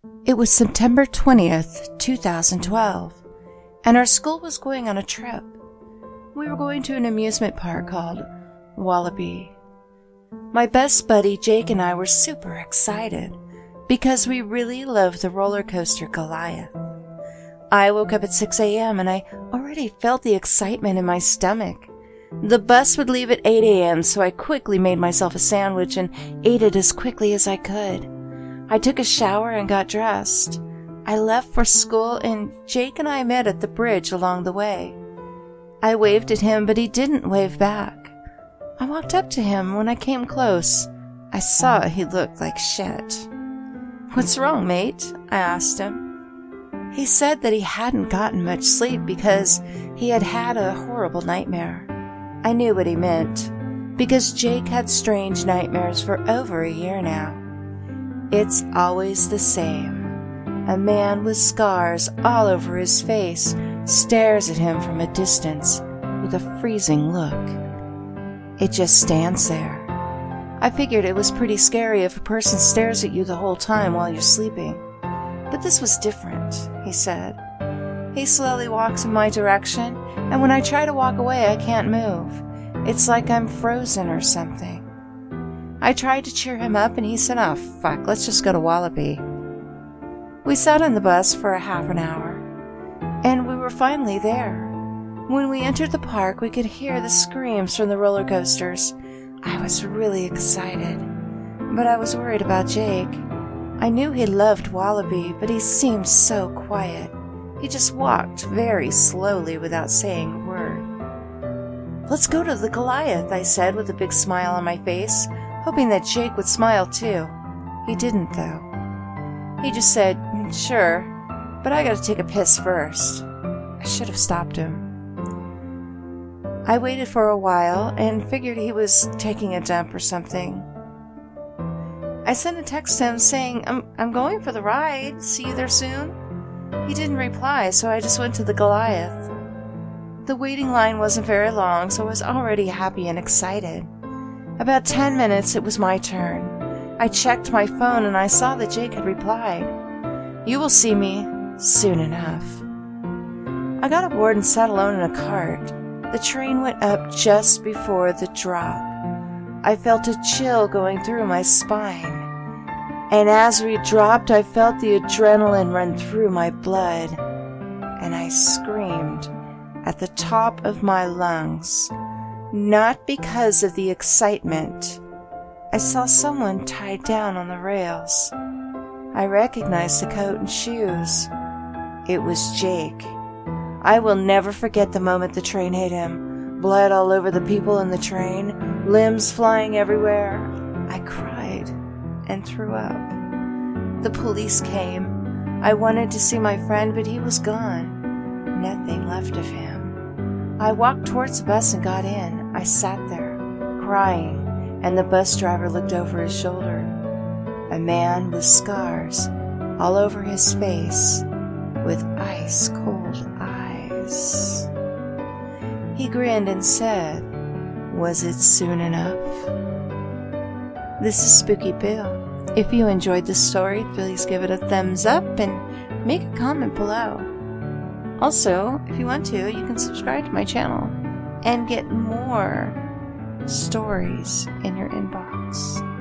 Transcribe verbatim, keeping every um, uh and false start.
It was September twentieth, two thousand twelve, and our school was going on a trip. We were going to an amusement park called Wallaby. My best buddy Jake and I were super excited because we really loved the roller coaster Goliath. I woke up at six a.m. and I already felt the excitement in my stomach. The bus would leave at eight a.m., so I quickly made myself a sandwich and ate it as quickly as I could. I took a shower and got dressed. I left for school, and Jake and I met at the bridge along the way. I waved at him, but he didn't wave back. I walked up to him. When I came close, I saw he looked like shit. "What's wrong, mate?" I asked him. He said that he hadn't gotten much sleep because he had had a horrible nightmare. I knew what he meant, because Jake had strange nightmares for over a year now. It's always the same. A man with scars all over his face stares at him from a distance with a freezing look. It just stands there. I figured it was pretty scary if a person stares at you the whole time while you're sleeping. But this was different, he said. He slowly walks in my direction, and when I try to walk away, I can't move. It's like I'm frozen or something. I tried to cheer him up, and he said, "Oh, fuck, let's just go to Wallaby." We sat on the bus for a half an hour, and we were finally there. When we entered the park, we could hear the screams from the roller coasters. I was really excited, but I was worried about Jake. I knew he loved Wallaby, but he seemed so quiet. He just walked very slowly without saying a word. "Let's go to the Goliath," I said with a big smile on my face, hoping that Jake would smile too. He didn't, though. He just said, "Sure, but I gotta take a piss first." I should have stopped him. I waited for a while and figured he was taking a dump or something. I sent a text to him saying, I'm, I'm going for the ride. See you there soon." He didn't reply, so I just went to the Goliath. The waiting line wasn't very long, so I was already happy and excited. About ten minutes, it was my turn. I checked my phone and I saw that Jake had replied, "You will see me soon enough." I got aboard and sat alone in a cart. The train went up just before the drop. I felt a chill going through my spine. And as we dropped, I felt the adrenaline run through my blood. And I screamed at the top of my lungs. Not because of the excitement. I saw someone tied down on the rails. I recognized the coat and shoes. It was Jake. I will never forget the moment the train hit him. Blood all over the people in the train, limbs flying everywhere. I cried and threw up. The police came. I wanted to see my friend, but he was gone. Nothing left of him. I walked towards the bus and got in. I sat there, crying, and the bus driver looked over his shoulder. A man with scars all over his face, with ice-cold eyes. He grinned and said, "Was it soon enough?" This is Spooky Boo. If you enjoyed this story, please give it a thumbs up and make a comment below. Also, if you want to, you can subscribe to my channel and get more stories in your inbox.